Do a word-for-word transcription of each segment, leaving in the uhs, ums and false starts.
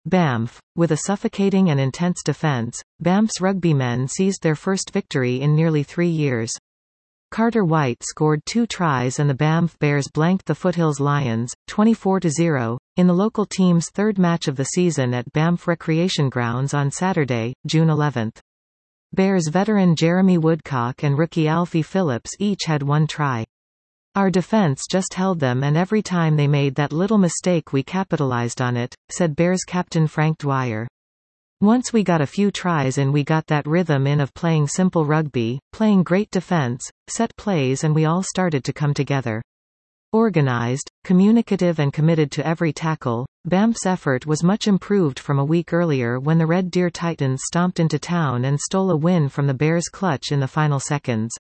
Banff. With a suffocating and intense defence, Banff's rugbymen seized their first victory in nearly three years. Carter White scored two tries and the Banff Bears blanked the Foothills Lions, twenty-four to zero, in the local team's third match of the season at Banff Recreation Grounds on Saturday, June eleventh. Bears veteran Jeremy Woodcock and rookie Alfie Phillips each had one try. Our defence just held them, and every time they made that little mistake we capitalised on it, said Bears captain Frank Dwyer. Once we got a few tries in, we got that rhythm in of playing simple rugby, playing great defence, set plays, and we all started to come together. Organised, communicative and committed to every tackle, Banff's effort was much improved from a week earlier when the Red Deer Titans stomped into town and stole a win from the Bears' clutch in the final seconds.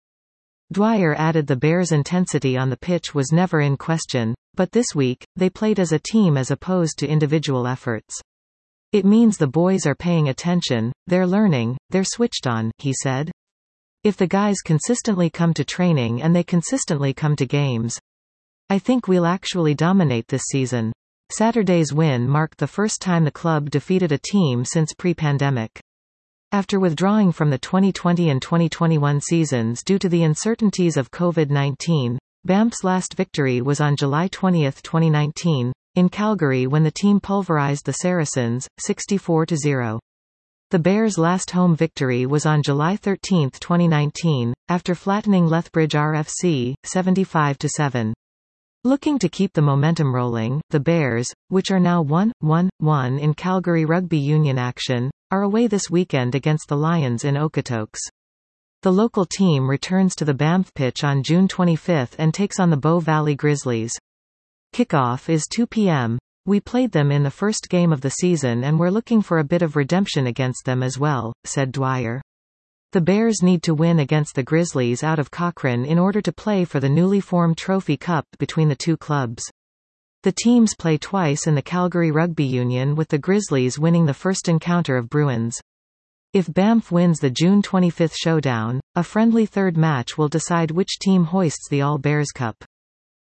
Dwyer added the Bears' intensity on the pitch was never in question, but this week, they played as a team as opposed to individual efforts. It means the boys are paying attention, they're learning, they're switched on, he said. If the guys consistently come to training and they consistently come to games, I think we'll actually dominate this season. Saturday's win marked the first time the club defeated a team since pre-pandemic. After withdrawing from the twenty twenty and twenty twenty-one seasons due to the uncertainties of COVID nineteen, Banff's last victory was on July twentieth, twenty nineteen, in Calgary when the team pulverized the Saracens, sixty-four to zero. The Bears' last home victory was on July thirteenth, twenty nineteen, after flattening Lethbridge R F C, seventy-five to seven. Looking to keep the momentum rolling, the Bears, which are now one one one in Calgary Rugby Union action, are away this weekend against the Lions in Okotoks. The local team returns to the Banff pitch on June twenty-fifth and takes on the Bow Valley Grizzlies. Kickoff is two p m We played them in the first game of the season and we're looking for a bit of redemption against them as well, said Dwyer. The Bears need to win against the Grizzlies out of Cochrane in order to play for the newly formed Trophy Cup between the two clubs. The teams play twice in the Calgary Rugby Union, with the Grizzlies winning the first encounter of Bruins. If Banff wins the June twenty-fifth showdown, a friendly third match will decide which team hoists the All Bears Cup.